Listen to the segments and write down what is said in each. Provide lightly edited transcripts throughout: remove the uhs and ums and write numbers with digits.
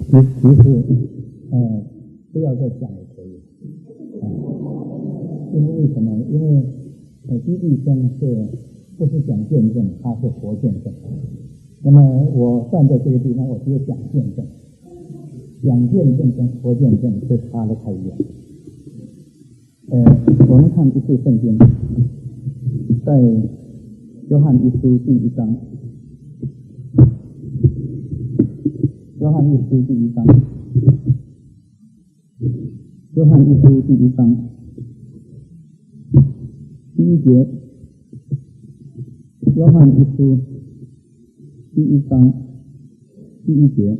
实不要再讲也可以。因为为什么？因为基地生不是讲见证，他是活见证。那么我站在这个地方，我只有讲见证，讲见证跟活见证是差得太远。我们看一次圣经，在约翰一书第1章，约翰一书第1章，约翰一书第1章第1节，约翰一书第1章第1节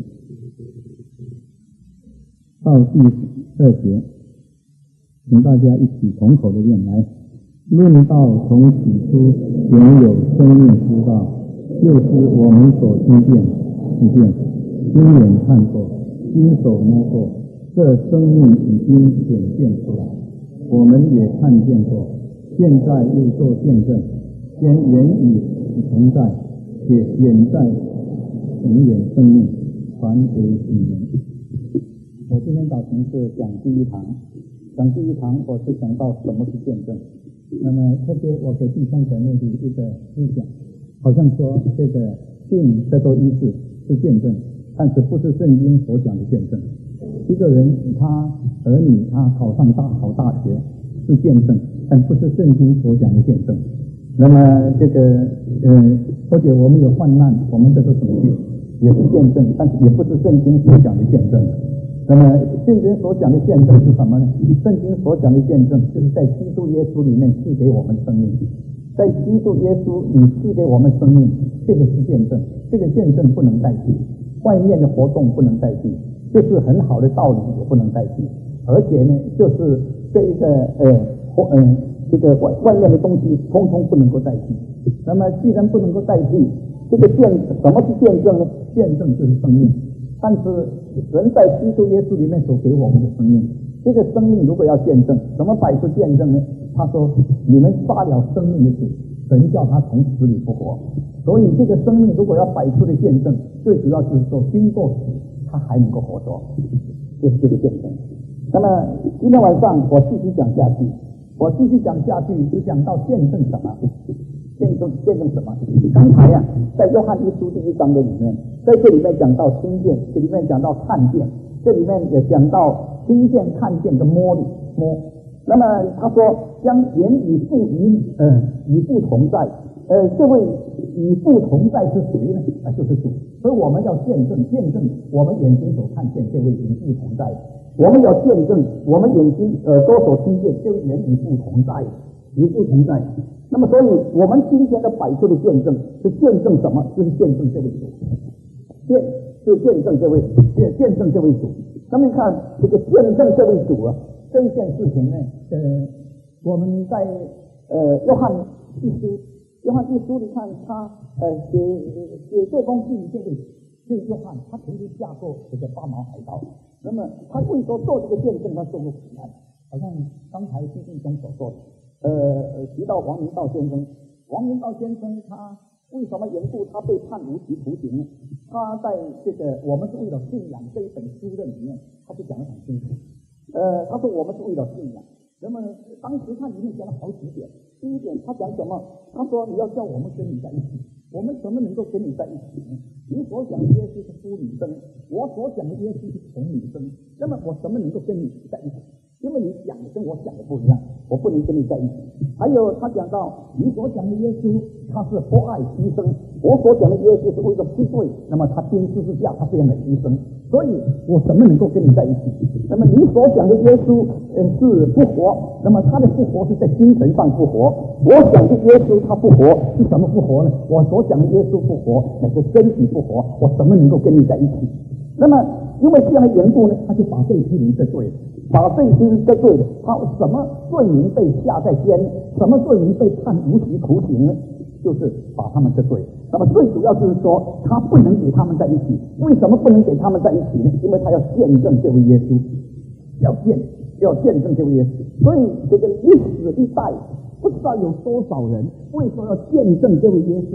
到第2节，请大家一起同口的念来。论道从起初原有生命之道，就是我们所听见、亲眼看过、亲手摸过，这生命已经显现出来，我们也看见过，现在又做见证，先言语同在，且显在永远生命传给你们。我今天早晨是讲第一堂，我是讲到什么是见证。那么特别我给弟兄姊妹的一个思想，好像说这个病得到医治是见证，但是不是圣经所讲的见证。一个人他儿女他考上好大学是见证，但不是圣经所讲的见证。那么这个或者我们有患难，我们得到拯救也是见证，但是也不是圣经所讲的见证。那么圣经所讲的见证是什么呢？圣经所讲的见证就是在基督耶稣里面赐给我们生命，在基督耶稣里赐给我们生命，这个是见证，这个见证不能代替，外面的活动不能代替，就是很好的道理也不能代替，而且呢，就是这一个这个外面的东西通通不能够代替。那么既然不能够代替，这个什么是见证呢？见证就是生命。但是人在基督耶稣里面所给我们的生命，这个生命如果要见证，怎么摆出见证呢？他说你们杀了生命的主，神叫他从死里复活。所以这个生命如果要摆出的见证，最主要就是说经过死他还能够活着，就是这个见证。那么今天晚上我继续讲下去，只讲到见证什么，见证什么？刚才在约翰一书第1章的里面，在这里面讲到听见，这里面讲到看见，这里面也讲到听见、看见的摸。那么他说将言与父与父同在，这位与父同在是谁呢？就是主。所以我们要见证我们眼睛所看见这位与父同在，我们要见证我们眼睛耳朵所听见这位言与父同在。那么所以我们今天的摆出的见证是见证什么？就是见证这位主，见证这位主。那么你看这个见证这位主这一件事情呢，我们在约翰一书你看他写这封信这个约翰，他曾经下过这个8毛海盗。那么他为说做这个见证他受过苦难，好像刚才弟兄所说的。提到王明道先生他为什么缘故他被判无期徒刑呢？他在这个我们是为了信仰这一本书的里面，他就讲得很清楚。他说我们是为了信仰。那么当时他里面讲了好几点。第一点他讲什么？他说你要叫我们跟你在一起，我们怎么能够跟你在一起呢？你所讲的耶稣是夫女生，我所讲的耶稣是童女生，那么我怎么能够跟你在一起？因为你讲的跟我讲的不一样，我不能跟你在一起。还有他讲到你所讲的耶稣他是不爱牺牲，我所讲的耶稣是为了不罪，那么他钉十字架他这样的牺牲，所以我怎么能够跟你在一起？那么你所讲的耶稣是复活，那么他的复活是在精神上复活，我讲的耶稣他复活是什么复活呢？我所讲的耶稣复活乃是身体复活，我怎么能够跟你在一起？那么因为这样的缘故呢，他就把这一批人得罪了，他什么罪名被下在监，什么罪名被判无期徒刑呢？就是把他们得罪。那么最主要就是说他不能给他们在一起。为什么不能给他们在一起呢？因为他要见证这位耶稣，要见证这位耶稣。所以这个一死一代不知道有多少人为说要见证这位耶稣，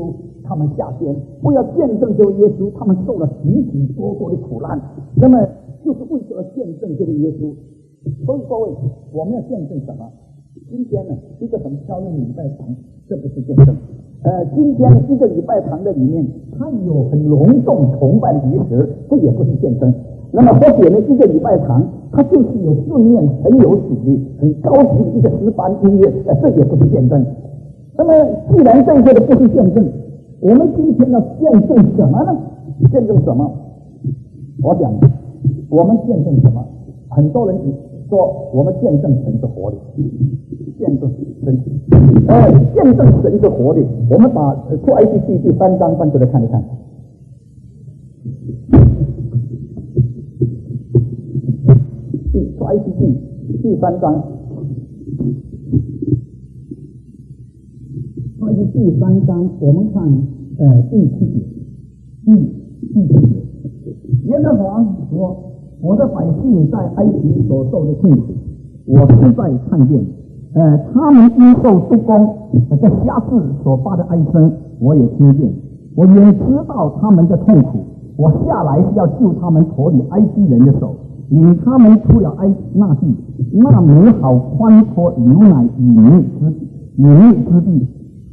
他们下监，为了见证这位耶稣，他们受了许许多多的苦难。那么就是为了见证这位耶稣。所以各位，我们要见证什么？今天呢，一个很漂亮的礼拜堂，这不是见证。今天一个礼拜堂的里面，它有很隆重崇拜的仪式，这也不是见证。那么或者呢，一个礼拜堂，它就是有顺面很有主的、很高级的一个诗班音乐，这也不是见证。那么既然这些都不是见证，我们今天要见证什么呢？见证什么？我想，我们见证什么？很多人说我们见证神是活的，见证神，见证神是活的。我们把出埃及记第3章翻出来看一看。出埃及记第3章，出埃及记第3章，我们看第7节，第7节，耶和华说：“我的百姓在埃及所受的痛苦，我实在看见。他们因受不公，在辖制所发的哀声，我也听见。我也知道他们的痛苦。我下来是要救他们脱离埃及人的手，领他们出了埃那地，那美好宽阔流奶与蜜之地。”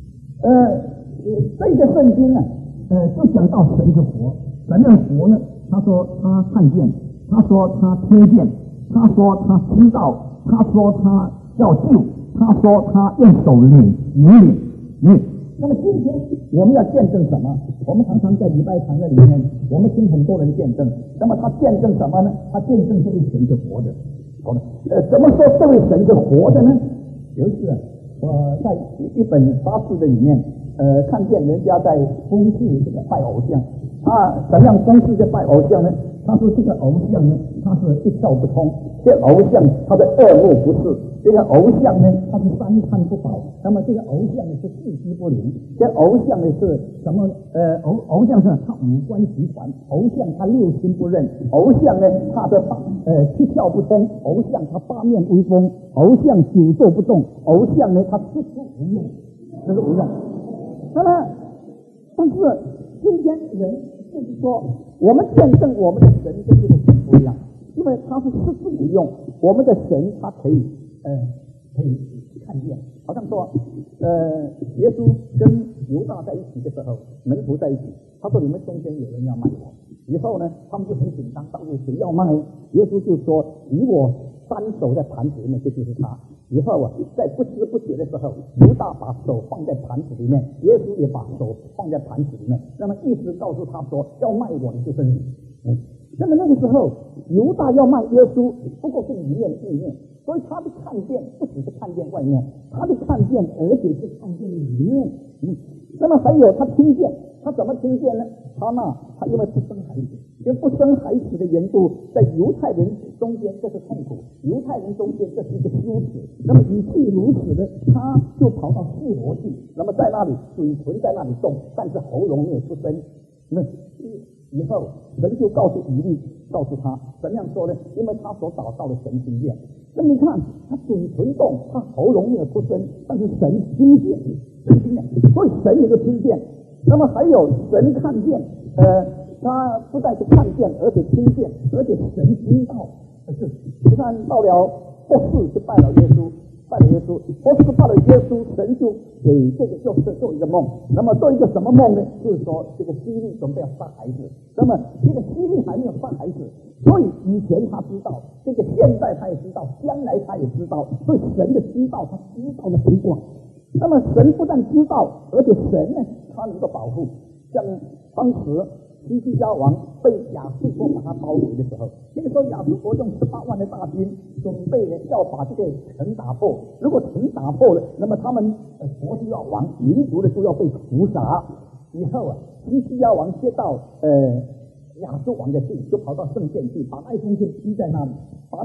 这个圣经呢，就讲到神是活。怎样活呢？他说他看见，他说他听见，他说他知道，他说他要救，他说他用手引领。那么今天我们要见证什么？我们常常在礼拜堂的里面，我们听很多人见证。那么他见证什么呢？他见证这位神是活的。好了，怎么说这位神是活的呢？有一次我在一本杂志的里面，看见人家在讽刺这个拜偶像。怎样讽刺这拜偶像呢？他说这个偶像呢，他是一窍不通，这偶像他的恶目不视，这个偶像呢，他是三餐不饱，那么这个偶像呢是四肢不灵，这偶像呢是什么？偶像是他五官齐全，偶像他六亲不认，偶像呢他的七窍不通，偶像他八面威风，偶像久坐不动，偶像呢他四处无用，这是无用。那么，但是今天人就是说，我们见证我们的神跟这个神不一样，因为他是四处无用，我们的神他可以看见。好像说耶稣跟犹大在一起的时候，门徒在一起，他说你们中间有人要卖我，以后呢他们就很紧张，到底谁要卖？耶稣就说以我3手在盘子里面，这就是他。以后在不知不觉的时候，犹大把手放在盘子里面，耶稣也把手放在盘子里面，那么意思告诉他说要卖我的就是你。那么那个时候犹大要卖耶稣，不过是一面意面，所以他的看见不只是看见外面，他的看见而且是看见里面。那么还有他听见，他怎么听见呢？他因为不生孩子，因为不生孩子的缘故，在犹太人中间这是痛苦，犹太人中间这是一个羞耻。那么以至如此的，他就跑到示罗去，那么在那里嘴唇在那里动，但是喉咙没有出声。那以后神就告诉以利，告诉他怎样说呢？因为他所找到的神听见。那你看他嘴唇动，他喉咙没有出声，但是神听见，所以神也就听见。那么还有神看见，他不但是看见，而且听见，而且神知道。你看到了波士就拜了耶稣，波士拜了耶稣，神就给这个就是做一个梦。那么做一个什么梦呢？就是说这个希律准备要杀孩子，那么这个希律还没有杀孩子，所以以前他知道，这个现在他也知道，将来他也知道，所以神的知道他知道的很广。那么神不但知道，而且神呢他能够保护。像当时西西家王被亚述国把他包围的时候，那个时候亚述国用18万的大军准备呢要把这个城打破，如果城打破了，那么他们国就要亡，民族的就要被屠杀。以后西西家王接到亚述王的信，就跑到圣殿去，把那封信披在那里，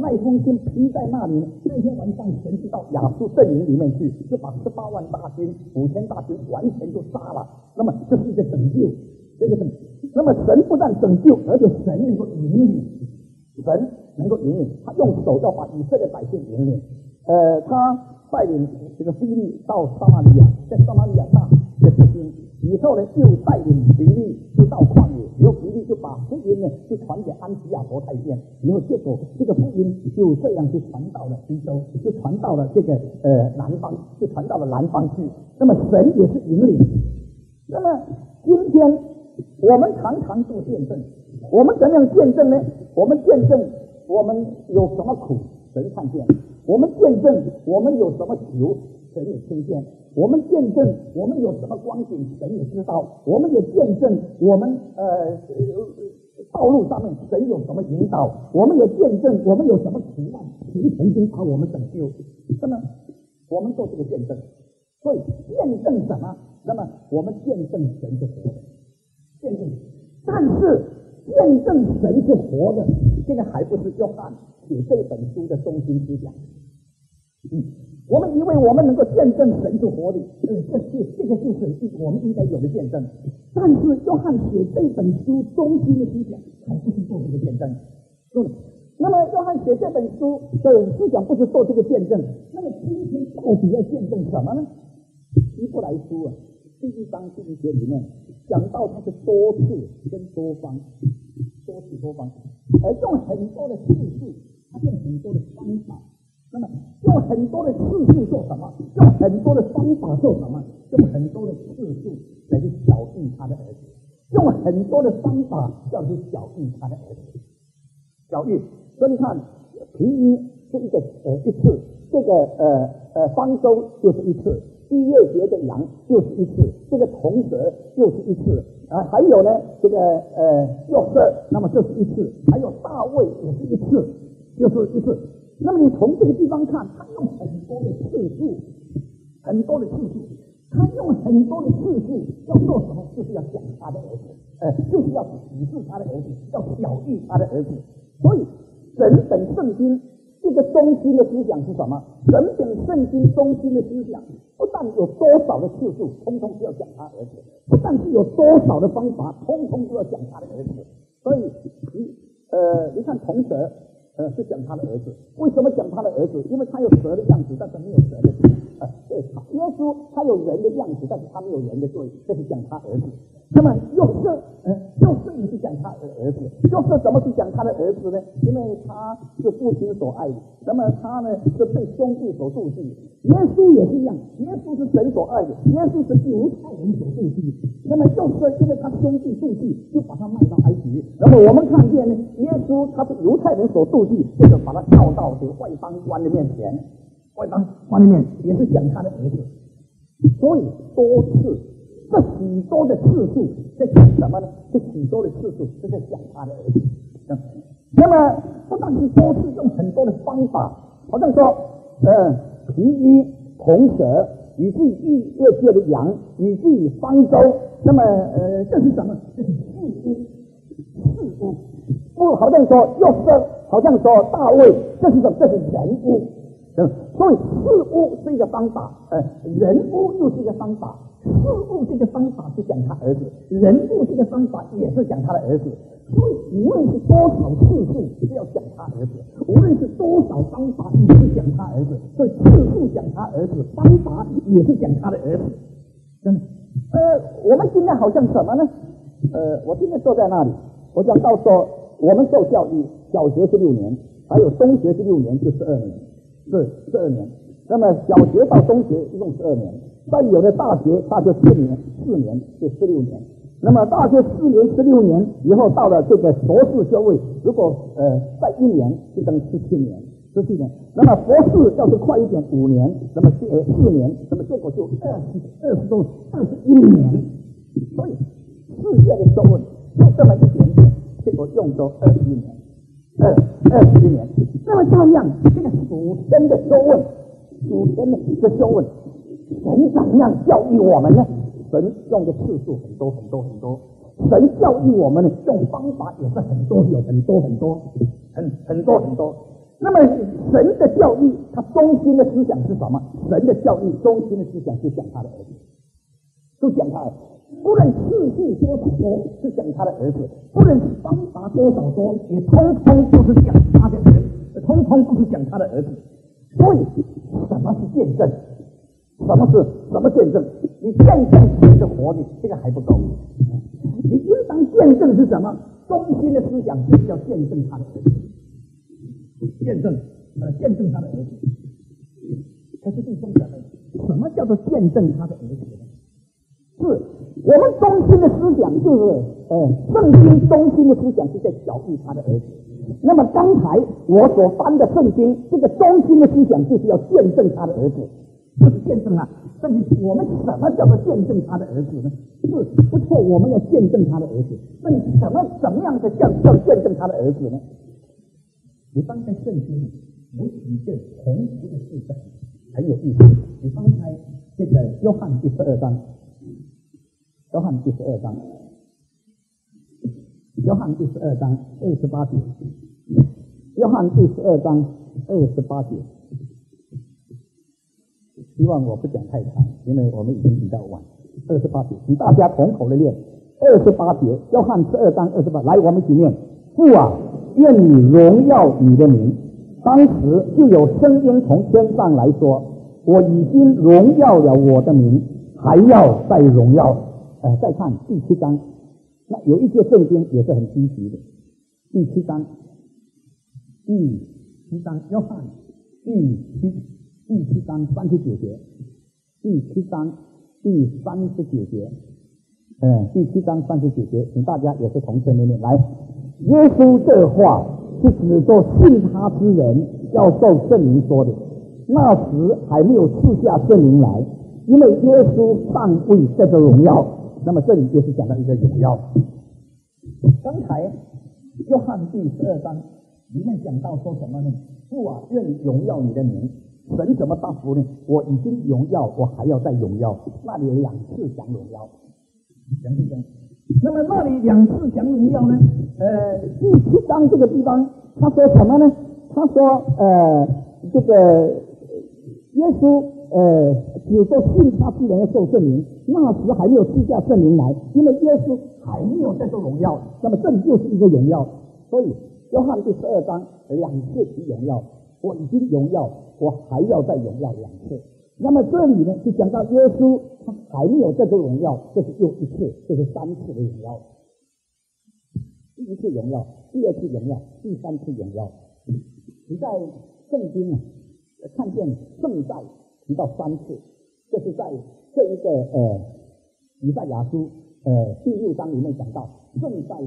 那天晚上神就到亚述阵营里面去，就把18万大军、5000大军完全就杀了。那么这是一个拯救，那么神不但拯救，而且神能够引领，他用手要把以色列百姓引领。他带领这个腓利到撒玛利亚，在撒玛利亚大的事情以后呢，又带领腓力就到旷野，以后腓力就把福音呢就传给安提亚伯太监，以后结果这个福音就这样就传到了非洲，就传到了这个南方，就传到了南方去。那么神也是引领。那么今天我们常常做见证，我们怎样见证呢？我们见证我们有什么苦，神看见；我们见证我们有什么求，神也听见；我们见证我们有什么光景，神也知道；我们也见证我们道路上面神有什么引导，我们也见证我们有什么苦难，谁曾经把我们拯救。那么我们做这个见证，所以见证什么？那么我们见证神是活的，见证。但是见证神是活的，这个还不是约翰写这本书的中心思想。我们以为我们能够见证神是活的，这个就是我们应该有的见证。但是约翰写这本书中心的思想还不是做这个见证。那么约翰写这本书的思想不是做这个见证，那么今天到底要见证什么呢？希伯来书啊，第1章第1节里面讲到它是多次跟多方，多次多方，用很多的次数，它用很多的方法。那么用很多的次数做什么？用很多的方法做什么？用很多的次数来去教育他的儿子，用很多的方法要去教育他的儿子。教育，所以你看，皮衣是一个一次，这个方舟就是一次，逾越节的羊就是一次，这个铜蛇就是一次还有呢，这个约瑟，那么就是一次，还有大卫也是一次，就是一次。那么你从这个地方看，他用很多的次数，很多的次数，他用很多的次数要做什么？就是要讲他的儿子，就是要启示他的儿子，要教育他的儿子。所以整本圣经这个中心的思想是什么？整本圣经中心的思想不但有多少的次数，通通是要讲他儿子；不但是有多少的方法，通通都要讲他的儿子。所以你看铜蛇是讲他的儿子，为什么讲他的儿子？因为他有蛇的样子，但是没有蛇的罪。耶稣他有人的样子，但是他没有人的罪，这是讲他儿子。那么约瑟也是讲他儿子。约瑟怎么是讲他的儿子呢？因为他是父亲所爱的，那么他呢是被兄弟所妒忌。耶稣也是一样，耶稣是神所爱的，耶稣是犹太人所妒忌。那么约瑟因为他兄弟妒忌，就把他卖到埃及。那么我们看见呢，耶稣他是犹太人所妒忌，接着把他调到这个外邦官的面前，外邦官的面也是讲他的儿子。所以多次，这许多的次数在讲什么呢？这许多的次数是在讲他的儿子。那么不但是多次，用很多的方法，好像说皮衣、铜蛇，以至于逾越节的羊，以至于方舟。那么这是什么？这是事物。不好像说约瑟，好像说大卫，这是什么？这是人物。所以事物是一个方法，人物又是一个方法。事物这个方法是讲他儿子，人物这个方法也是讲他的儿子。所以无论是多少次数是要讲他儿子，无论是多少方法也是讲他儿子。所以次数讲他儿子，方法也是讲他的儿子。我们今天好像什么呢？我今天坐在那里，我讲到说我们受教育，小学是6年，还有中学是6年，就12年，是12年。那么小学到中学一共12年，再有的大学4年就16年。那么大学4年16年以后，到了这个硕士学位，如果再1年就等于17年。那么博士要是快一点5年，那么4年，那么结果就21年。所以世界的学问就这么一点点，结果用到21年。那么照样这个属天的学问，神怎样教育我们呢？神用的次数很多。神教育我们呢，用方法也是很多。那么神的教育，它中心的思想是什么？神的教育中心的思想是讲他的儿子，就讲他的儿子。不论次数多少多，是讲他的儿子；不论方法多少多，也通通都是讲他的儿子，通通都是讲他的儿子。所以什么是见证？什么见证？ 你见证神是活的，这个还不够。你应当见证是什么？中心的思想就是要见证他的儿子，见证他的儿子。可是弟兄姊妹，什么叫做见证他的儿子呢？是我们中心的思想就是圣经中心的思想是在教育他的儿子。那么刚才我所翻的圣经，这个中心的思想就是要见证他的儿子，就是见证啊。但是我们什么叫做见证他的儿子呢？是不错，我们要见证他的儿子。那你怎么样的叫见证他的儿子呢？你翻开圣经有几件宏图的事情很有意思。你翻开这个约翰第12章，约翰第12章28节，约翰第12章28节。希望我不讲太长，因为我们已经比较晚。28节，请大家同口的念。28节，约翰12章28，来，我们一起念。父啊，愿你荣耀你的名。当时就有声音从天上来说，我已经荣耀了我的名，还要再荣耀。再看第7章，那有一节圣经也是很稀奇的。第7章，约翰第7章39节，第7章39节，第7章39节，请大家也是同声的念。来，耶稣这话是指着信他之人要受圣灵说的。那时还没有赐下圣灵来，因为耶稣尚未得着荣耀。那么这里就是讲到一个荣耀。刚才约翰第12章里面讲到说什么呢？父啊，愿荣耀你的名。神怎么答复呢？我已经荣耀，我还要再荣耀。那里有2次讲荣耀，讲不讲？那么那里2次讲荣耀呢？第7章这个地方他说什么呢？他说这个耶稣只说信他之人要受圣灵，那时还没有赐下圣灵来，因为耶稣还没有再受荣耀。那么这里就是一个荣耀。所以约翰第12章2次提荣耀，我已经荣耀，我还要再荣耀2次。那么这里呢，就讲到耶稣他还没有这个荣耀，这是又1次，这是3次的荣耀。第1次荣耀，第2次荣耀，第3次荣耀。你在圣经啊看见圣在提到3次，这是在这一个以赛亚书第6章里面讲到圣在。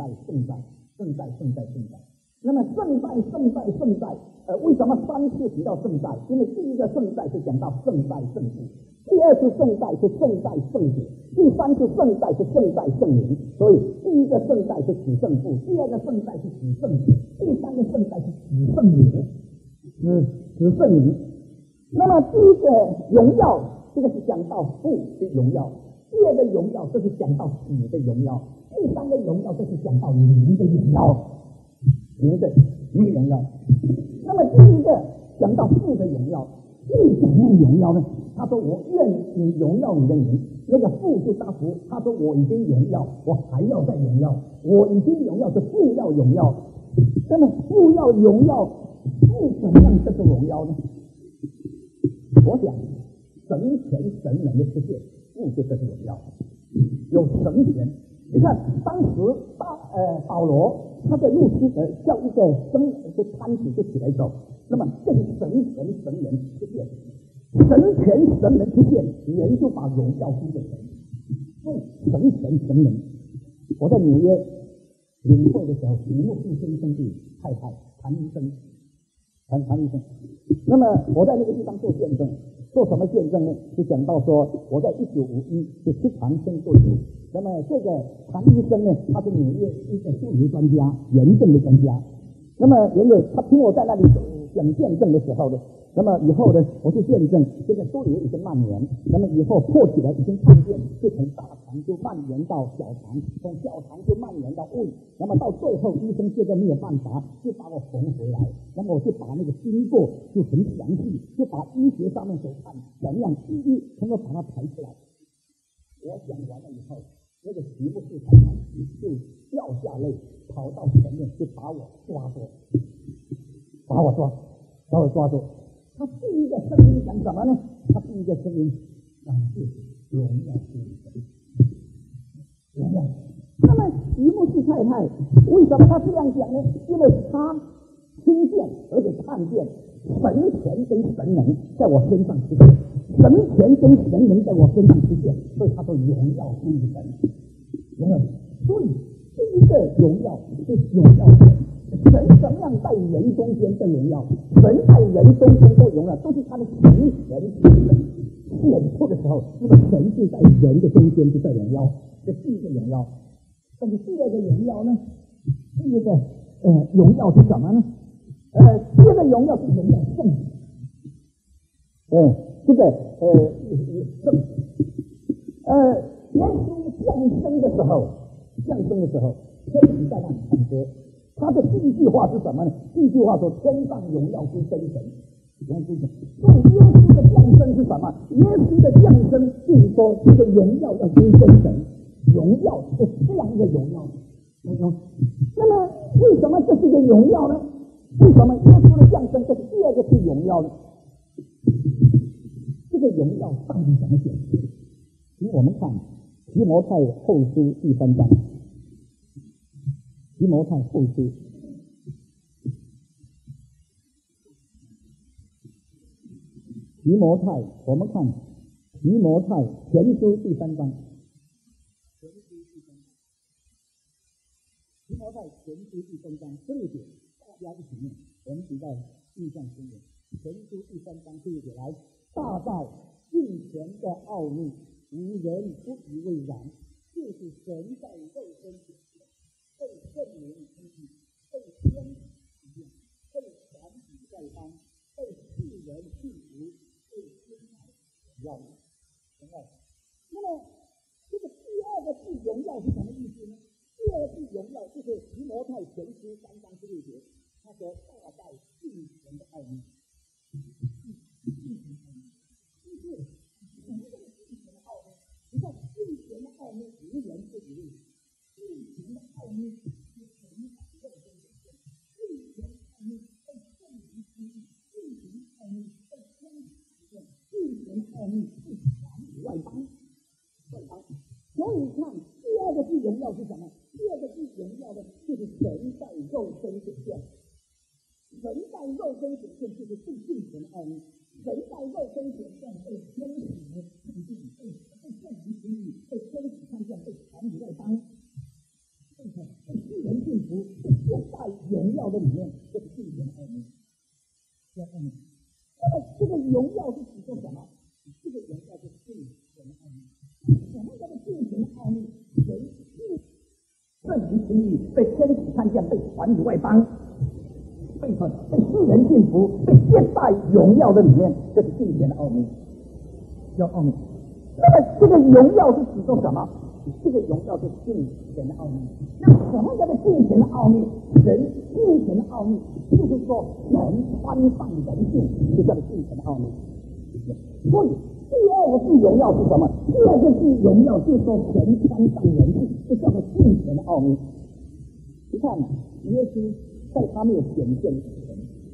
那么圣在，为什么3次提到圣在？因为第一个圣在是讲到圣在圣父，第2次圣在是圣在圣子，第3次圣在是圣在圣灵。所以第一个圣在是指圣父，第2个圣在是指圣子，第3个圣在是指圣灵，指圣灵。那么第一个荣耀，这个是讲到父的荣耀；第2个荣耀，这是讲到子的荣耀；第3个荣耀，这是讲到灵的荣耀。灵的荣耀。那么第一个讲到父的荣耀，父怎样荣耀呢？他说我愿你荣耀你的名。那个父就答复，他说我已经荣耀，我还要再荣耀。我已经荣耀，是父要荣耀。那么父要荣耀，父怎样这个荣耀呢？我想神权神能的出现，父就这个荣耀，有神权。你看当时保罗他在路西叫一个摊子就起来走，那么这是神权神人出现，神权神人出现，人就把荣耀归给神。神权神人，我在纽约领会的时候，李牧师先生的太太谭医生，那么我在那个地方做见证，做什么见证呢？就讲到说我在1951就吃长生做主。那么这个谭医生呢，他是纽约一个妇女专家，炎症的专家。那么因为他听我在那里讲见证的时候呢，那么以后呢，我去见证这个毒瘤已经蔓延，那么以后破起来已经看见，就从大肠就蔓延到小肠，从小肠就蔓延到胃，那么到最后医生觉得没有办法，就把我缝回来。那么我就把那个经过就很详细，就把医学上面所看怎样一一能够把它排出来。我讲完了以后，那个题目是太太就掉下泪，跑到前面就把我抓住。他第一个声音讲什么呢？他第一个声音感谢主， 荣耀归于神，荣耀。那么吉姆斯太太为什么他这样讲呢？因为他听见而且看见神权跟神能在我身上出现，神权跟神能在我身上出现，所以他说荣耀归于神。所以第一个荣耀是荣耀神，神怎么样在人中间的荣耀？神在人中间的荣耀，都是他的神权显出的时候，那么神是在人的中间就在荣耀，这是第一个荣耀。但是第二个荣耀呢？第二个荣耀是什么呢？第二个荣耀是荣耀圣。这个圣，耶稣降生的时候，天使在那里唱歌。他的第一句话是什么呢？第一句话说：“天上荣耀归真神。”所以耶稣的降生是什么？耶稣的降生就是说，这个荣耀要归真神，荣耀是这样一个荣耀。那么为什么这是一个荣耀呢？为什么耶稣的降生这是第二个是荣耀呢？这个荣耀到底怎么显示？请我们看提摩太后书第3章。提摩太后书我们看提摩太前书第3章。提摩太前书第3章这一节，大家一起念，我们比较印象深远。前书第3章这一节来，大在敬虔的奥秘，无人不以为然，就是神在肉身显现，被圣灵称义，被天使体验，被传比外邦，被世人信服，被天台荣耀。那么这个第二个是荣耀是什么意思呢？第二个是荣耀就是提摩太前书3章16节，他说大在敬虔的奥秘。就是什么叫敬虔的奥秘？你看敬虔的奥秘无人不以为，敬虔的奥秘是神在肉身显现，敬虔的奥秘被圣灵称义，敬虔的奥秘被天使体验，敬虔的奥秘被传于外邦。所以你看第二个是荣耀是什么？第二个是荣耀的就是神在肉身显现。神在肉身显现就是最敬虔的奥秘，神在肉身显现被天使看见，被圣灵称义，被天使看见，被传于外邦，被世人信服，被现在荣耀的里面，这是敬虔的奥秘。那么这个荣耀是指说什么？这个荣耀就是敬虔的奥秘。什么叫做敬虔的奥秘？圣灵称义，被天使看见，被传于外邦，被世人信服，被现在荣耀的里面，这是敬虔的奥秘，叫奥秘。那么这个荣耀是指说什么？这个荣耀是敬虔的奥秘。那什么叫做敬虔的奥秘？人敬虔的奥秘，就是说人穿上人性，就叫做敬虔的奥秘。所以第二个是荣耀是什么？第二个是荣耀，就是说神穿上人性，这叫做敬虔的奥秘。你看耶稣在他没有显现之前，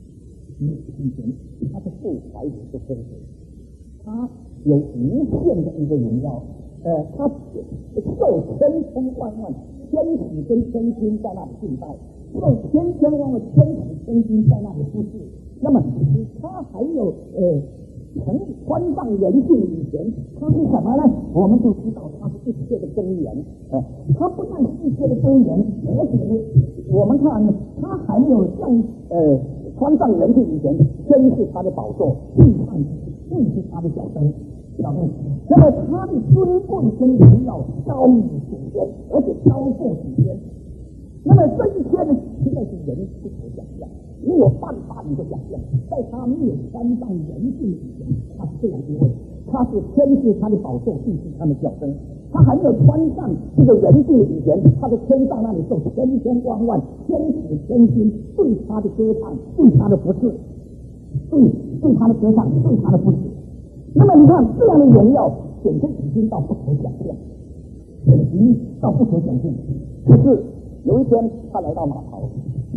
他是父怀里是天使，他有无限的一个荣耀，他受千千万万天使跟天君在那里敬拜，受千千万万天使天君在那里服侍。那么他还有曾穿上人性以前，他是什么呢？我们就知道他是一切的根源。他不但是一切的根源，而且我们看呢，他还没有像穿上人性以前，真是他的宝座，地上正是他的小灯。那么他的尊贵跟荣耀高于祖先，而且高过祖先。那么这一切呢，实在是人不可想象。没有办法你会想象，在他没有穿上人性以前，他是这样一位，他是天是他的宝座，地是他的脚跟。他还没有穿上这个人性以前，他在天上那里受千千万万天使天君对他的歌唱，对他的服侍，对他的歌唱，对他的服侍。那么你看这样的荣耀，简直已经到不可想象，已经到不可想象。可是有一天，他来到码头，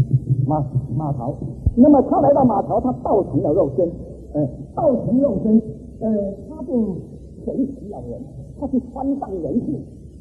那么他来到码头，他道成了肉身，他就神成了人， 他是穿上人性，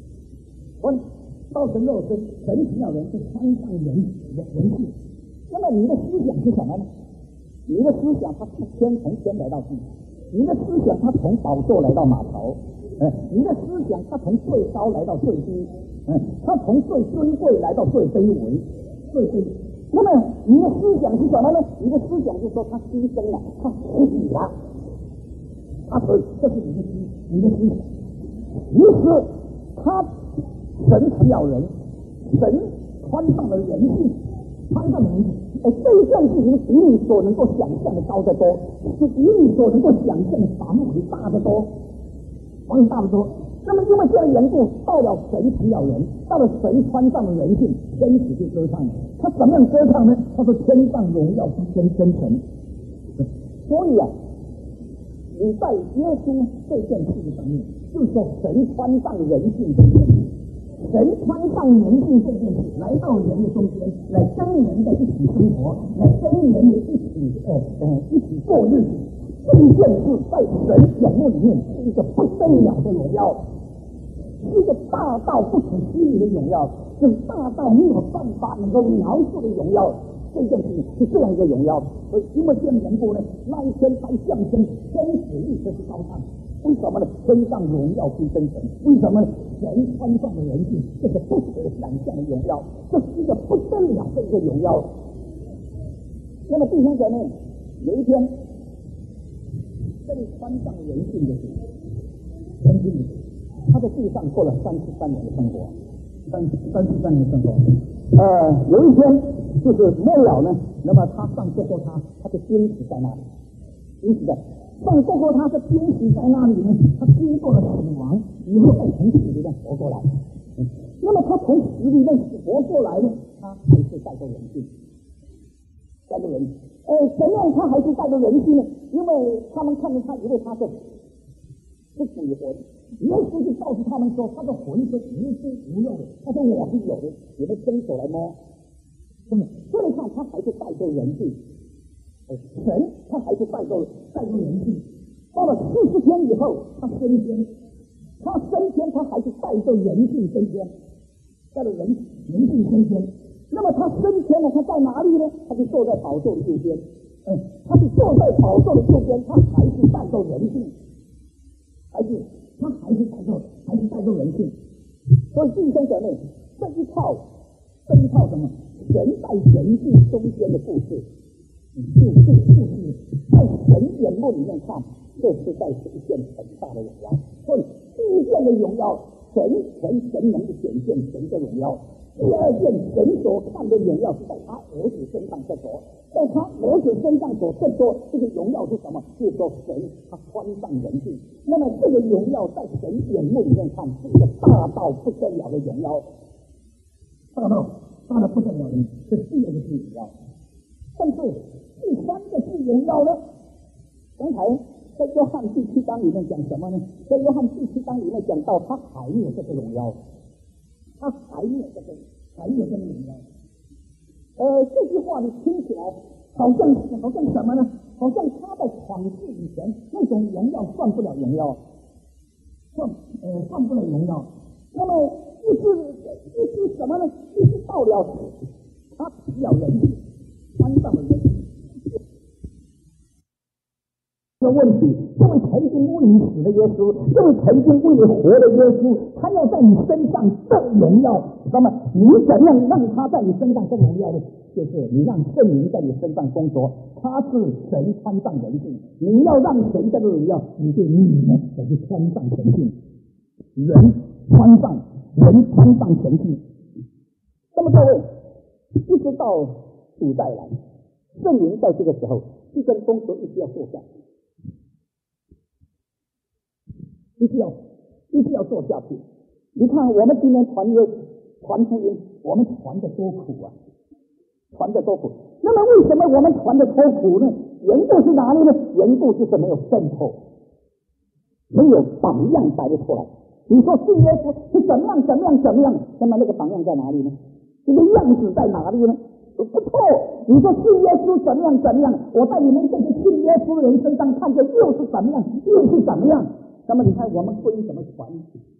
道成肉身，神奇妙人是穿上人性。那么你的思想是什么呢？你的思想它从天来到地，你的思想它从宝座来到马槽，你的思想它从最高来到最低，它从最尊贵来到最卑微，那么你的思想是什么呢？你的思想是说他牺牲了，他死了，这是你的思想。于是他神成了人，神穿上了人性，这一件事情比你所能够想象的高得多，是比你所能够想象的法目比大得多，大得多。那么因为这样的缘故，到了神成了人，到了神穿上了人性，天使就歌唱了。他怎么样歌唱呢？他说天上荣耀是真神。所以你在耶稣这件事上面，就是说神穿上人性这件事，神穿上人性这件事，来到人的中间，来跟人的一起生活，来跟人的一起过日子。这一件事在神眼目里面是一个不得了的荣耀，是一个大到不可思议的荣耀，是大到没有办法能够描述的荣耀。这件事情是这样一个荣耀，所以因为这样缘故呢，那一天才象征天使立刻是高唱。为什么呢？天上荣耀归真神。为什么呢？神穿上的人性，这是不可想象的荣耀，这是一个不得了的一个荣耀。那么弟兄姊妹，有一天这里穿上人性的主，他在地上过了33年的生活，33年的生活。有一天就是末了呢，那么他上哥哥他就钉死在那里，上哥哥他是钉死在那里呢，他经过了死亡以后，再从死里面活过来。那么他从死里面活过来呢，他还是带着人性，怎样他还是带着人性呢？因为他们看着他，以为他是不属于活的。耶稣就告诉他们说，他的魂是无知无肉的，他说我是有的，你们伸手来摸。所以看他还是带着人性，神他还是带着人性。到了40天以后，他升天，他还是带着人性升天，带着人性升天。那么他升天了，他在哪里呢？他就坐在宝座的右边，他是坐在宝座的右边，他还是带着人性，还是带着人性。所以弟兄姐妹，这一套什么？人在人性中间的故事，这个故事在神眼目里面看，这实在是一件很大的荣耀。所以第一件的荣耀，神能够显现神的荣耀；第二件，神所看的荣耀是在他儿子身上更多，在他儿子身上所更多。这个荣耀是什么？就是说神他穿上人性。那么这个荣耀在神眼目里面看，是一个大到不得了的荣耀，大的不得了的，这是第二个是荣耀。但是第三个是荣耀呢？刚才在约翰第7章里面讲什么呢？在约翰第7章里面讲到他还有这个荣耀，他还有这个荣耀。这句话你听起来好像什么呢？好像他在创世以前那种荣耀算不了荣耀，算不了荣耀。那么意思什么呢？意思到了他只要人性，穿上了人性。这个问题，这位曾经为你死的耶稣，这位曾经为你活的耶稣，他要在你身上得荣耀。那么你怎样让他在你身上得荣耀呢？就是你让圣灵在你身上工作，他是神穿上人性，你要让神得荣耀，你就穿上神性，人穿上神性。那么各位，一直到主再来，圣灵在这个时候这根工作一直要做下去，一直要做下去。你看我们今天传福音，我们传得多苦啊，传得多苦。那么为什么我们传得多苦呢？缘故是哪里呢？缘故就是没有渗透，没有榜样摆得出来。你说信耶稣是怎么样，那么那个榜样在哪里呢？这个样子在哪里呢？不错，你说信耶稣怎么样，我在你们这些信耶稣的人身上看见又是怎么样， 那么你看我们福音怎么传？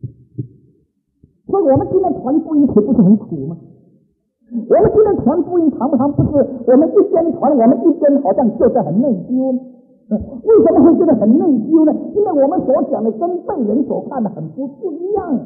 所以我们今天传福音岂不是很苦吗？我们今天传福音常常不是我们一边传，我们一边好像就是很内疚。为什么会觉得很内疚呢？因为我们所讲的跟被人所看的很不一样，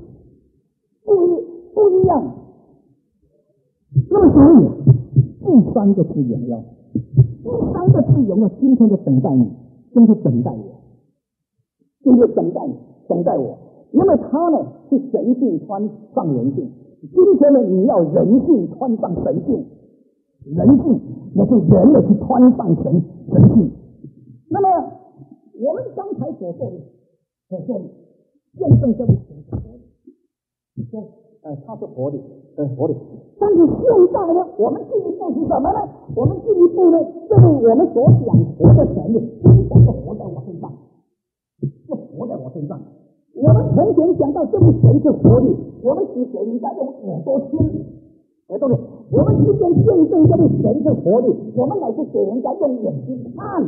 不一样。那么所以第三个字荣耀，第三个字荣耀，今天的等待你，今天等待我，今天等待你，等待我，因为他呢是神性穿上人性。今天呢，你要人性穿上神性，人性也是人的去穿上神性。那么我们刚才所说的，见证这位神是活的，说他是活的，活的。但是现在呢，我们进一步是什么呢？我们进一步呢，这位我们所讲活的神的，经常是活在我身上，是活在我身上。我们从前讲到这位神是活的，我们只给人家用耳朵听，对不对？我们今天见证这位神是活的，我们乃是给人家用眼睛看，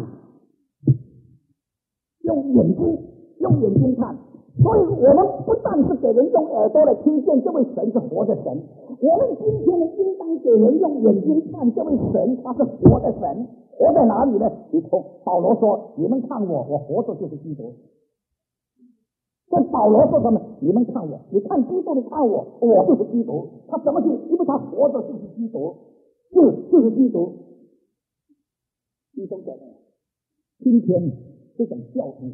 用眼睛看。所以我们不但是给人用耳朵来听见这位神是活的神，我们今天呢，应当给人用眼睛看这位神，他是活的神。活在哪里呢？你从保罗说：“你们看我，我活着就是基督。”这保罗说什么？你们看我，你看基督，你看我，我就是基督。他怎么去？因为他活着就是基督，就是基督。弟兄姐妹，今天这种教育，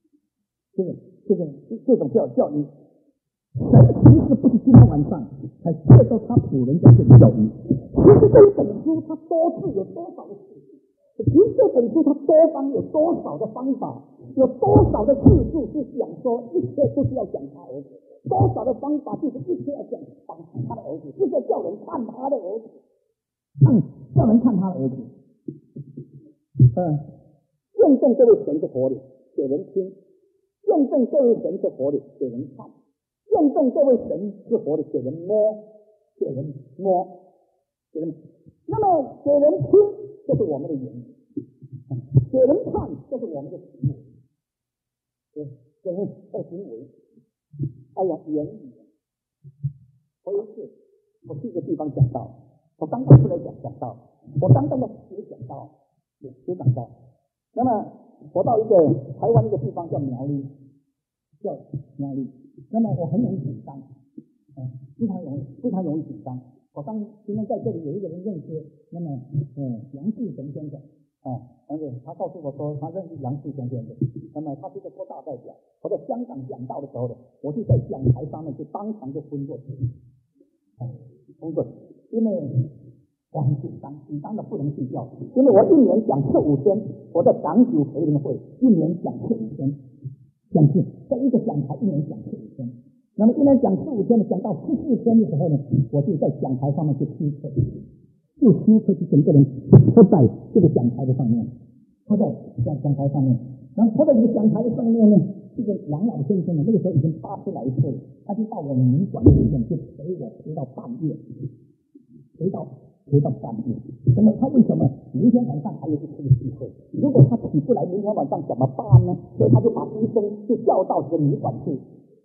这种教育，神其实不是今天晚上才借着他仆人讲这个教育。其实这本书它多次有多少的事情？其实这本书它多方有多少的方法，有多少的次数是讲说一切都是要讲他儿子，多少的方法就是一切要讲他的儿子，就是要叫人看他的儿子，叫人看他的儿子。见证这位神是活的，给人听；见证这位神是活的，给人看；见证这位神是活的，给人摸。那么给人听，这是我们的言语；给人看，这是我们的行为。给人行为，言语。我有一次，我去一个地方讲道，我刚刚出来讲道，我刚刚的学讲道。那么我到一个台湾一个地方叫苗栗，那么我很容易紧张，非常容易紧张。我今天在这里有一个人认识，那么杨志成先生，他告诉我说他认识杨志成先生，那么他是个国大代表。我在香港讲道的时候呢，我就在讲台上面就当场就昏过去，因为我很紧张的不能睡觉，因为我一年讲15天，我在港九培灵会一年讲15天，在一个讲台一年讲15天，那么一年讲15天呢，讲到14天的时候呢，我就在讲台上面去修课，就整个人拖在这个讲台的上面，然后拖在这个讲台的上面呢，这个杨老先生呢，那个时候已经80来岁了，他就到我们旅馆里面就陪我陪到半夜。那么他为什么明天晚上还有一次的机会？如果他起不来，明天晚上怎么办呢？所以他就把医生就叫到这个旅馆去，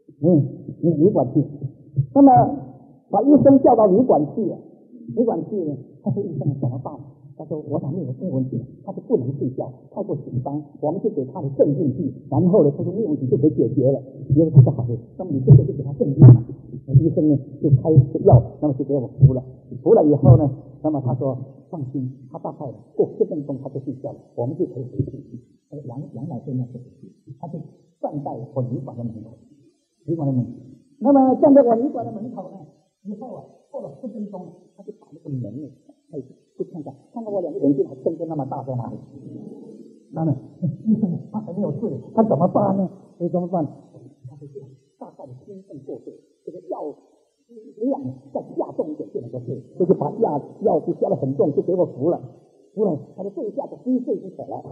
那么把医生叫到旅馆去呢，他说医生怎么办？他说我想没有问题，他说不能睡觉，太过紧张，我们就给他的镇静剂，然后呢他说没有问题就可以解决了。因为他说好的，那么你现在就给他镇静了。医生呢就开药，那么就给我服了以后呢，那么他说放心，他大概过10分钟他就睡觉了，我们就可以回去。杨老先生他就站在我旅馆的门口，那么站在我旅馆的门口呢，以后过了10分钟，他就把那个门呢，就看到我两个眼睛还睁得那么大在那里。那么医生他还没有睡，他怎么办呢？他就这样大概的兴奋过度，这个药量再加重一点就能够睡，所以就把药就加了很重，就给我服了，他就这一下子非睡不可了，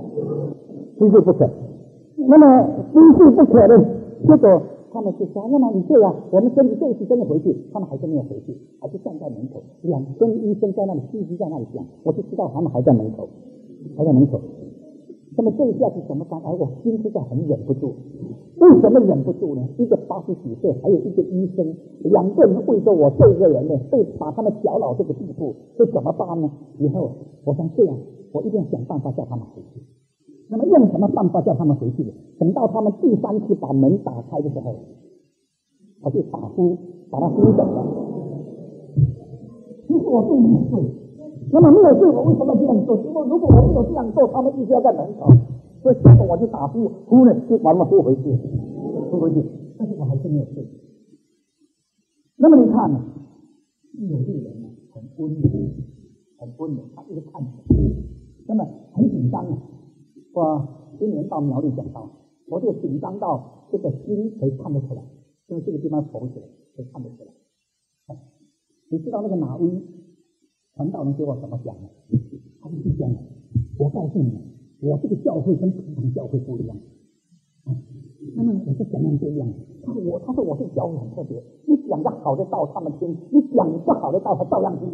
那么非睡不可的，结果他们就说，那么你这样，我们这一次真的回去，他们还是没有回去，还是站在门口，跟医生在那里继续在那里讲，我就知道他们还在门口。 那么这一下子怎么办？哎，我心实在很忍不住。为什么忍不住呢？一个80几岁，还有一个医生，两个人为着我这个人呢，被把他们搅扰这个地步，这怎么办呢？以后我想这样，我一定要想办法叫他们回去。那么用什么办法叫他们回去呢？等到他们第3次把门打开的时候，我就打呼，把他呼走了。其实我对没有罪，那么没有罪，我为什么这样做？因为如果我没有这样做，他们一直要在门口，所以结果我就打呼，呼呢就把他们呼回去，但是我还是没有罪。那么你看呢，有的人呢很温柔，他一直看着，那么很紧张啊。我今年到苗栗讲道，我就紧张到这个心可以看得出来，因为这个地方浮起来，可以看得出来。你知道那个哪位传道人给我怎么讲呢？他就讲，我告诉你，我这个教会跟普通教会不一样。那么我是怎样不一样？他说我这个教会很特别，你讲个好的道他们听，你讲不好的道他照样听。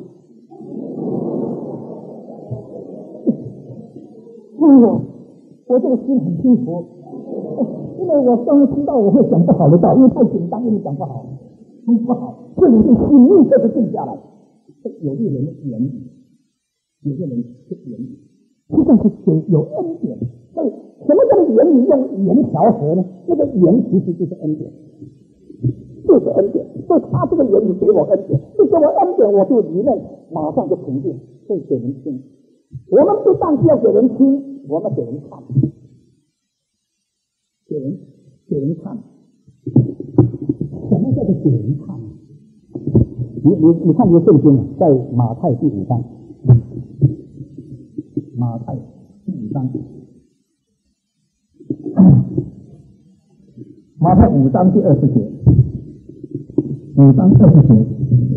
哎呦，我这个心很清楚，因为我当然知道我会讲不好的道，因为太紧张，因为讲不好，不好，这里的心立刻就定下来。有的人的言语，有的人是言语，实际上是有恩典。所以什么叫言语用言调和呢？那个言其实就是恩典，就是恩典。所以他这个言语给我恩典，就给我恩典，我就里面马上就平静，所以给人听。我们不但是要给人听，我们给人看，给人看。什么叫做给人看？你看这个圣经啊，在马太第5章，马太第5章，马太5章第20节，5章20节，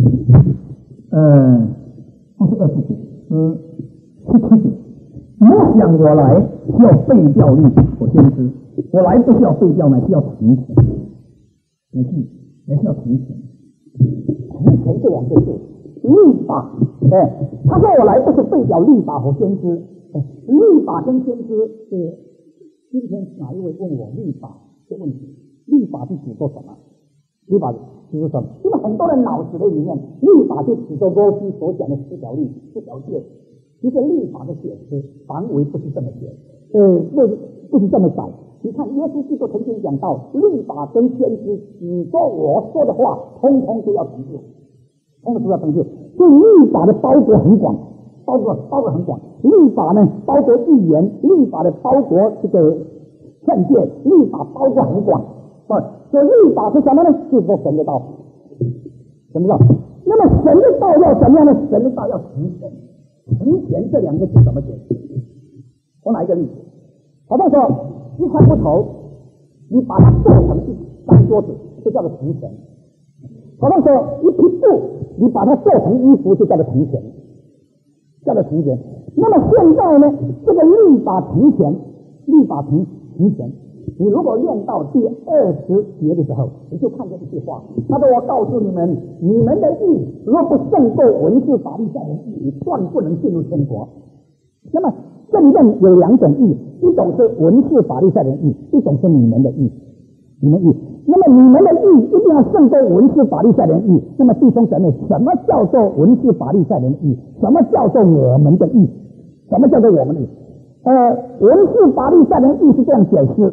不是20节，是17节。莫想我来是要废掉律法和先知，我来不是要废掉，乃是要成全，也是要成全。成全这两个字，律法，他说我来不是废掉律法和先知，律法跟先知是今天哪一位问我律法的问题？律法是指做什么？律法指什么？因为很多人脑子的里面，律法就指着摩西所讲的4条律、4条诫。其实律法的解释范围不是这么写，不是这么窄。你看耶稣基督曾经讲到，律法跟先知只说我说的话，通通都要成就，通通都要成就。所以律法的包裹很广，包裹很广。律法呢，包括预言；律法的包括这个劝诫；律法包括很广。所以律法是什么呢？就是说神的道。什么道？那么神的道要怎么样呢？神的道要成全。成全这两个字怎么解释？我拿一个例子，好比说一块木头，你把它做成一张桌子，就叫做成全；好比说一匹布，你把它做成衣服，就叫做成全，叫做成全。那么现在呢，这个律法成全，你如果念到第20节的时候，你就看见一句话，他说我告诉你们，你们的义若不胜过文士法利赛人的义，你断不能进入天国。那么这里面有2种义，一种是文士法利赛人的义，一种是你们的义，那么你们的义一定要胜过文士法利赛人的义。那么弟兄姊妹，什么叫做文士法利赛人的义？什么叫做我们的义？什么叫做我们的义？文士法利赛人的义是这样解释。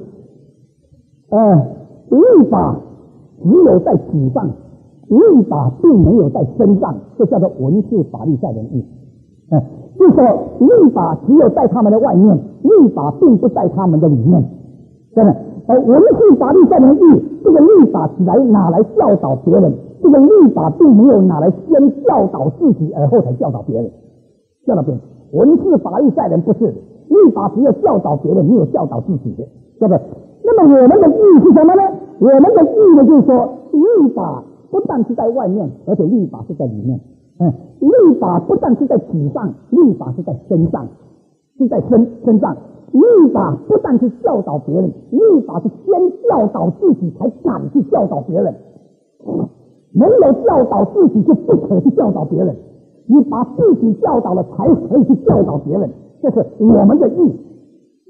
律法只有在纸上，律法并没有在身上，这叫做文士法利赛人义。就是说律法只有在他们的外面，律法并不在他们的里面，真的。文士法利赛人义，这个律法拿来教导别人，这个律法并没有拿来先教导自己，而后才教导别人。教导别人，文士法利赛人不是，律法只有教导别人，没有教导自己的，对不对？那么我们的义是什么呢？我们的义呢，就是说律法不但是在外面，而且律法是在里面。律法不但是在纸上，律法是在身上，是在身上。律法不但是教导别人，律法是先教导自己才敢去教导别人。没有教导自己就不可去教导别人，你把自己教导了才可以去教导别人，这是我们的义。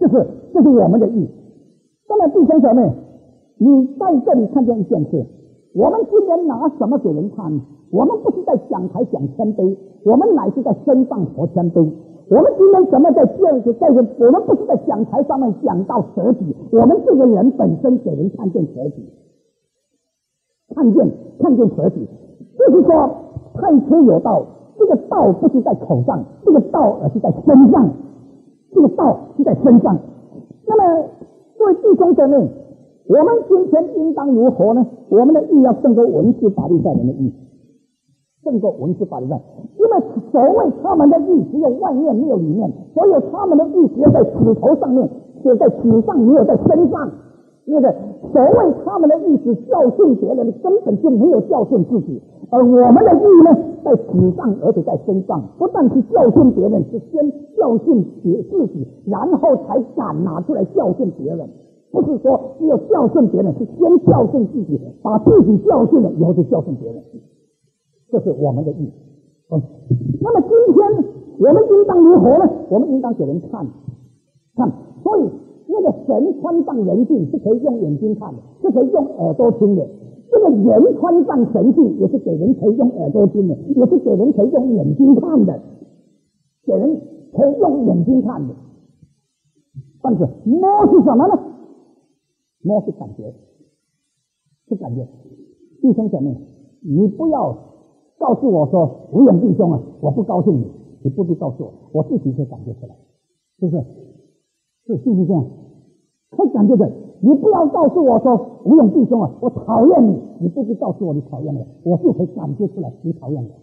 这是我们的义。那么弟兄姊妹，你在这里看见一件事，我们今天拿什么给人看？我们不是在讲台讲谦卑，我们乃是在身上活谦卑。我们今天怎么在我们不是在讲台上面讲到舍己，我们这个人本身给人看见舍己，看见舍己，就是说太初有道，这个道不是在口上，这个道而是在身上，这个道是在身上。那么各位弟兄姊妹，我们今天应当如何呢？我们的义要胜过文士法利赛人的义，胜过文士法利赛，因为所谓他们的义只有外面没有里面，所有他们的义只有在指头上面，只有在指上，没有在身上。那个所谓他们的义是教训别人，根本就没有教训自己，而我们的义呢，在指上而且在身上，不但是教训别人，是先教训自己，然后才敢拿出来教训别人。不是说只有教训别人，是先教训自己，把自己教训了以后就教训别人，这是我们的义。那么今天我们应当如何呢？我们应当给人看，所以那个神穿上人性是可以用眼睛看的，是可以用耳朵听的。这个人穿上神性也是给人可以用耳朵听的，也是给人可以用眼睛看的，给人可以用眼睛看的。但是摸是什么呢？摸是感觉，是感觉。弟兄姐妹，你不要告诉我说无眼弟兄啊，我不高兴你，你不必告诉我，我自己可以感觉出来，是不是？是不是这样？可以感觉的。你不要告诉我说无眼弟兄啊，我讨厌你，你不必告诉我你讨厌我，我就可以感觉出来你讨厌我，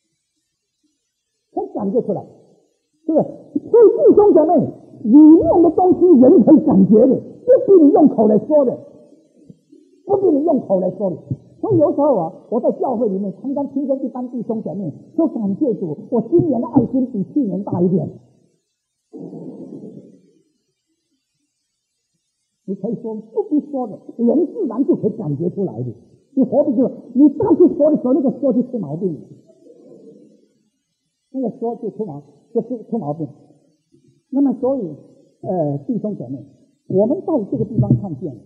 可以感觉出来，是不是？所以弟兄姐妹，里面的东西人可以感觉的，不比你用口来说的，不比你用口来说的。所以有时候啊，我在教会里面常常听见一般弟兄姐妹说，感谢主，我今年的爱心比去年大一点。你可以说不必说的，人自然就可以感觉出来的。你何必说你再去说的时候，那个说就出毛病，那个说就出毛病。那么所以弟兄姐妹，我们在这个地方看见，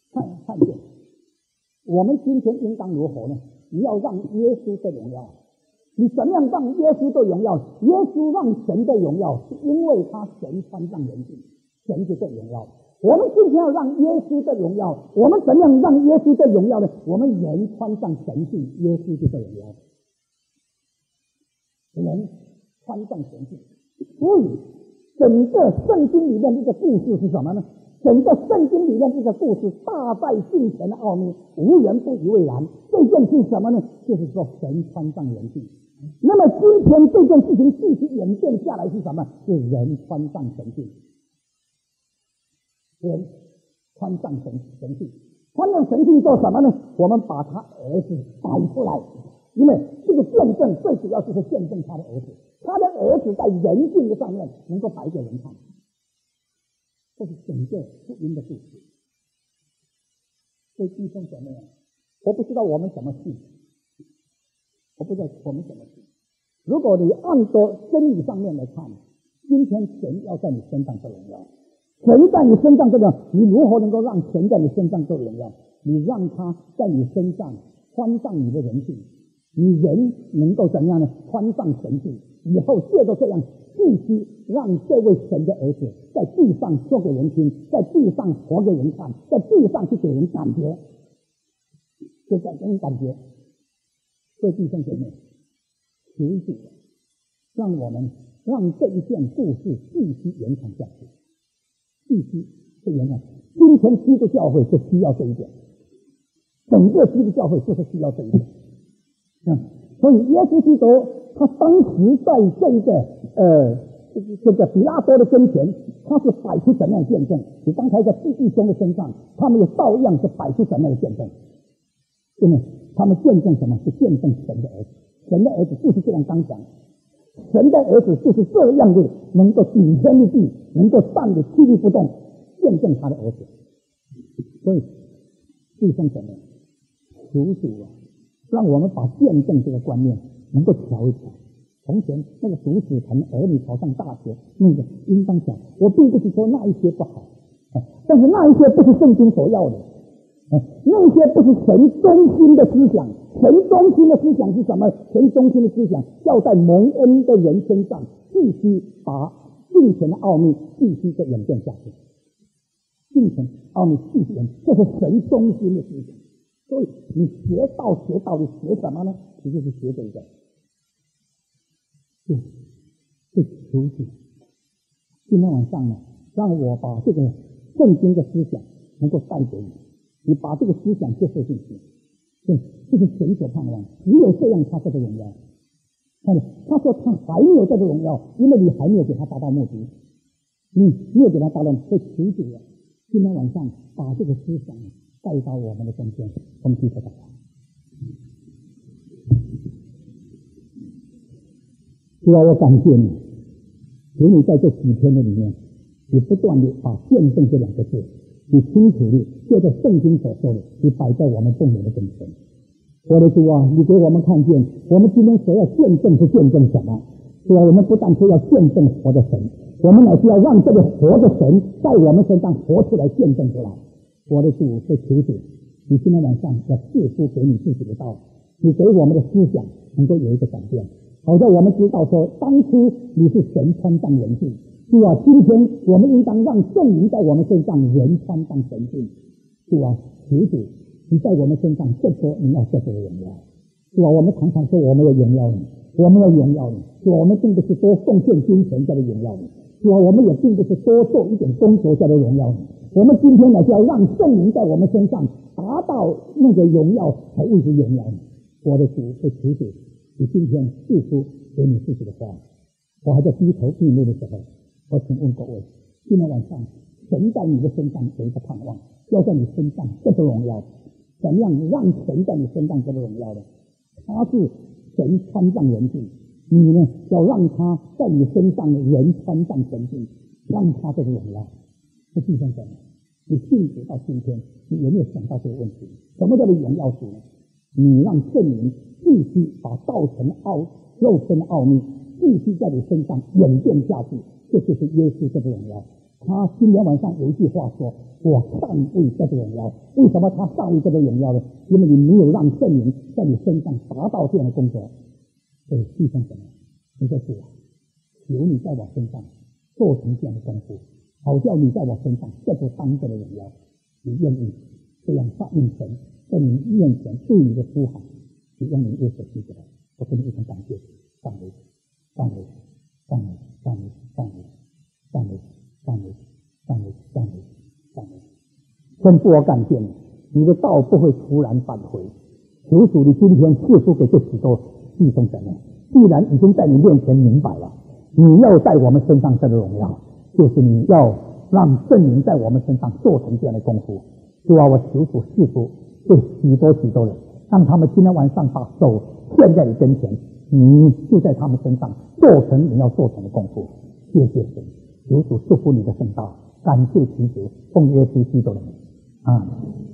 我们今天应当如何呢？你要让耶稣的荣耀，你怎么样让耶稣的荣耀？耶稣让神的荣耀，是因为他神穿上人性，神是的荣耀。我们今天要让耶稣的荣耀，我们怎样让耶稣的荣耀呢？我们人穿上神性，耶稣就是荣耀。人穿上神性，所以整个圣经里面一个故事是什么呢？整个圣经里面一个故事，大在敬虔的奥秘，无人不以为然。这件事什么呢？就是说神穿上人性。那么今天这件事情继续演变下来是什么？是人穿上神性。人穿上神性，穿上神性做什么呢？我们把他儿子摆出来，因为这个见证最主要就是见证他的儿子，他的儿子在人性的上面能够摆给人看，这是整个福音的故事。所以弟兄姐妹，我不知道我们怎么信，如果你按照真理上面来看，今天神要在你身上得荣耀，神在你身上这个，你如何能够让神在你身上做荣耀？你让他在你身上穿上你的人性，你人能够怎样呢？穿上神性以后，借着这样继续让这位神的儿子在地上说给人听，在地上活给人看，在地上去给人感觉，就给人感觉。所以弟兄姐妹，求主让我们让这一件故事继续延长下去。必须这原来今天基督教会是需要这一点，整个基督教会就是需要这一点。所以耶稣基督他当时在这个比拉多的跟前，他是摆出什么样的见证？你刚才在弟兄的身上，他们也照样是摆出什么样的见证？因为他们见证什么？是见证神的儿子。神的儿子就是这样刚讲，神的儿子就是这样的，能够顶天立地，能够站得屹立不动，见证他的儿子。所以弟兄姐妹，求主啊，让我们把见证这个观念能够调一调， 从前那个读死城儿女考上大学，那个应当讲，我并不是说那一些不好，但是那一些不是圣经所要的，那些不是神中心的思想。神中心的思想是什么？神中心的思想要在蒙恩的人身上必须把敬虔的奥秘必须再演变下去，敬虔奥秘必须演，这是神中心的思想。所以你学到底学什么呢？其实是学这个，是求主。今天晚上呢，让我把这个圣经的思想能够带给你，你把这个思想接受进去。对，这是神所盼望，只有这样他这个荣耀。他说他还没有这个荣耀，因为你还没有给他达到目的，没有给他达到，所以求主啊，今天晚上把这个思想带到我们的中间，我们继续祷告。主啊，我感谢你，求你在这几天的里面，你不断的把见证这两个字，你清楚的就在圣经所说的，你摆在我们众人的跟前。我的主啊，你给我们看见，我们今天所要见证是见证什么？主啊，我们不但是要见证活的神，我们乃是要让这个活的神在我们身上活出来，见证出来。我的主，是求主，你今天晚上要赐福给你自己的道，你给我们的思想能够有一个改变，好在我们知道说，当初你是神穿上人性。主啊，今天我们应当让圣灵在我们身上人穿上神性。主啊，求主你在我们身上这说你要这个荣耀。主啊，我们常常说我们要荣耀你，我们要荣耀你。主啊，我们并不是多奉献金钱叫做荣耀你。主啊，我们也并不是多做一点工作叫做荣耀你。我们今天呢，就要让圣灵在我们身上达到那个荣耀，才为之荣耀你。我的主，是求主你今天赐福给你自己的话。我还在低头闭目的时候，我请问各位，今天晚上神在你的身上有一个盼望，要在你身上这个荣耀，怎样让神在你身上这个荣耀呢？他是神穿上人性，你呢要让他在你身上人穿上神性，让他这个荣耀。这弟兄姊妹，你信主到今天，你有没有想到这个问题？什么叫做荣耀主呢？你让圣灵必须把道成肉身的奥秘必须在你身上演变下去，这就是耶稣这个荣耀。他今天晚上有一句话说，我尚未这个荣耀。为什么他尚未这个荣耀呢？因为你没有让圣灵在你身上达到这样的工作。所以弟兄姊妹，你说主啊，求你在我身上做成这样的功夫，好叫你在我身上这个当这的荣耀。你愿意这样答应神，在你面前对你的呼喊，你用你耶稣基督来，我跟你一同感谢，赞美，赞美，赞美，赞美，赞美，赞美，赞美，赞美，赞美，赞美。真不我感谢你，你的道不会突然返回。求主你今天赐福给这许多弟兄姊妹，既然已经在你面前明白了，你要在我们身上这个荣耀，就是你要让圣灵在我们身上做成这样的功夫。主啊，我求主赐福对许多人，让他们今天晚上把手献在你跟前，你就在他们身上做成你要做成的功夫。谢谢神，求主祝福你的圣道，感谢祈求，奉耶稣基督的名，阿们。